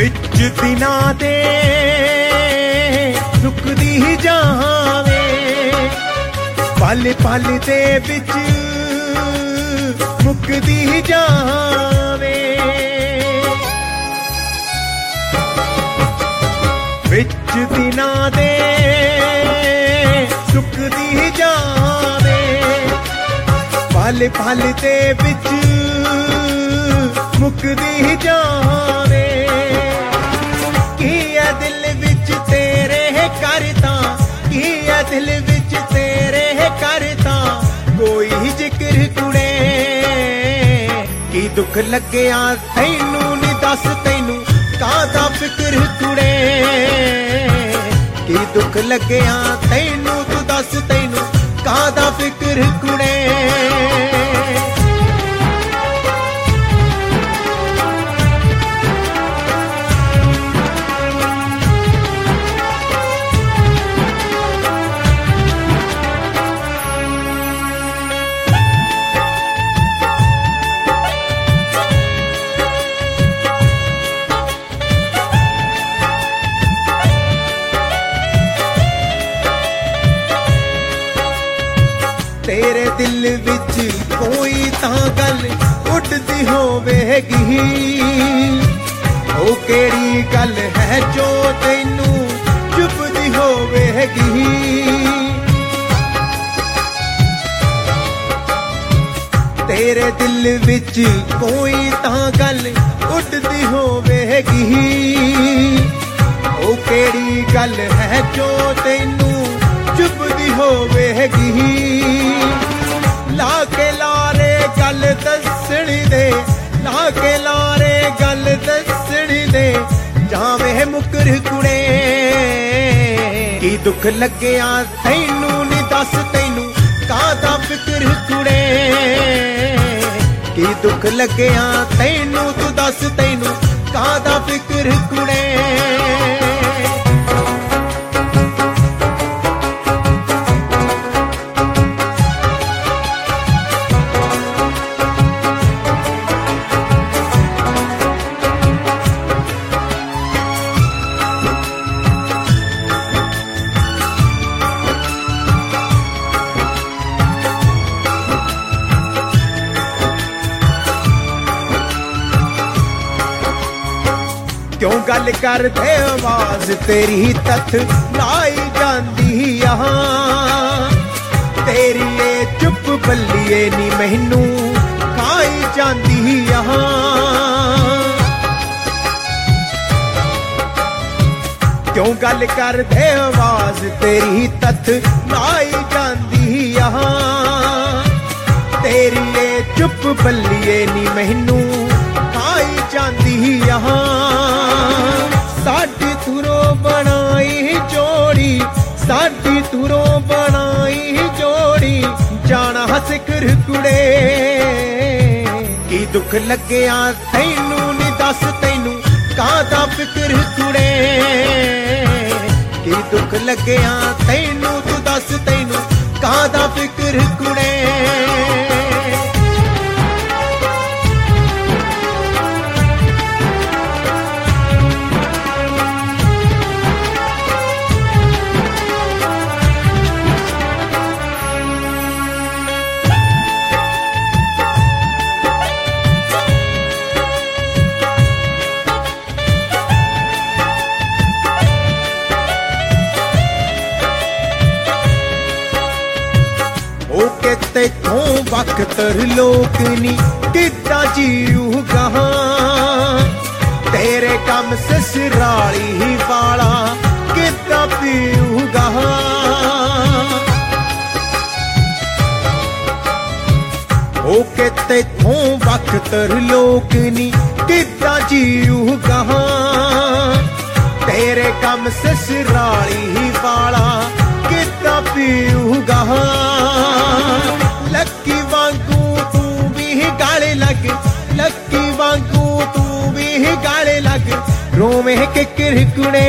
विच दिनां दे सुकदी जावे पल पल दे विच मुकदी जावे विच दिनां दे सुकदी जावे पल पल दे विच मुकदी जावे की है दिल विच तेरे करता की है दिल विच तेरे करता कोई जिक्र कुड़े की दुख लगे तैनू नी दस तैनू कादा फिक्र कुड़े की दुख लगे तैनू तू दस तैनू कादा फिक्र कुड़े तेरे दिल विच कोई तां गल उड़दी होवेगी ओ केड़ी गल है जो तैनू चुभदी होवेगी तेरे दिल विच कोई तां गल उड़दी होवेगी ओ केड़ी गल है जो तैनू चुभदी होवेगी ला के लारे गल दसणी दे ला के लारे गल दसणी दे जावे मुकर कुड़े की दुख लगे तैनू नी दस तैनू कादा फिक्र कुड़े की दुख लगे तैनू तू दस तैनू कादा फिक्र कुड़े क्यों गल कर दे आवाज तेरी तथ लाई जांदी यहाँ तेरी ये चुप बल्लिए नी मैनू खाई जांदी यहाँ क्यों गल कर दे आवाज तेरी तथ लाई जांदी यहाँ तेरी ये चुप बल्लिए नी मैनू खाई जांदी यहाँ साडी तुरों बनाई जोड़ी साडी तुरों बनाई जोड़ी जाना सिखर कुड़े की दुख लगे तैनू नी दस तैनू कादा फिक्र कुड़े की दुख लगे तैनू तू दस तैनू कादा फिक्र कुड़े तेथों वक्तर लोक नी किदा जीऊगा तेरे कम ससुराली ही वाला किदा पीऊगा ओ के तेथों वक्तर लोक नी किदा जीऊगा तेरे कम ससुराली ही वाला किदा पीऊगा लक्की वांगू तू भी गाले लग लक्की वांगू तू भी गाले लग रोवे के किरकुड़े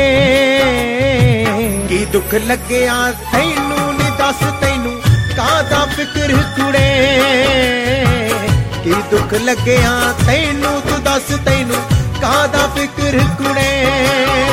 की दुख लगे तैनू नी दस तैनू कादा फिक्र कुड़े की दुख लगे तैनू तू दस तैनू ਕਾਹਦਾ ਫਿਕਰ ਕੁੜੇ।